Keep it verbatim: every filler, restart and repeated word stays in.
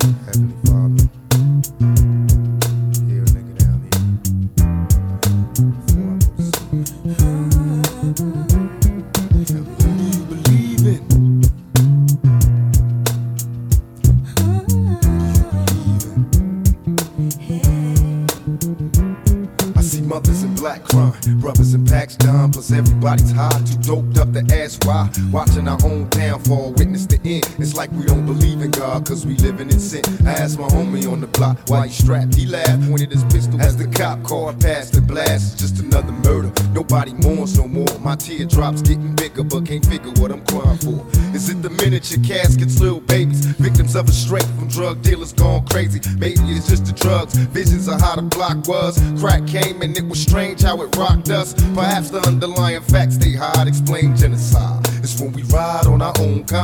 Heavenly Father, hear a nigga down here before I go to sleep. Now, who do you believe in? I see mothers in black crying, brothers in packs done, plus everybody's high, too doped up to ask why. Watching our own downfall, witness the end. It's like we don't believe in God, cause we living in sin. I asked my homie on the block why he strapped. He laughed, pointed his pistol as the cop car passed the blast. It's just another murder, nobody mourns no more. My teardrops getting bigger, but can't figure what I'm crying for. Is it the miniature caskets, little babies, victims of a straight from drug dealers gone crazy? Maybe it's just the drugs, visions of how the block was. Crack came and it was strange how it rocked us. Perhaps the underlying facts they hide explain genocide. It's when we ride on our own kind.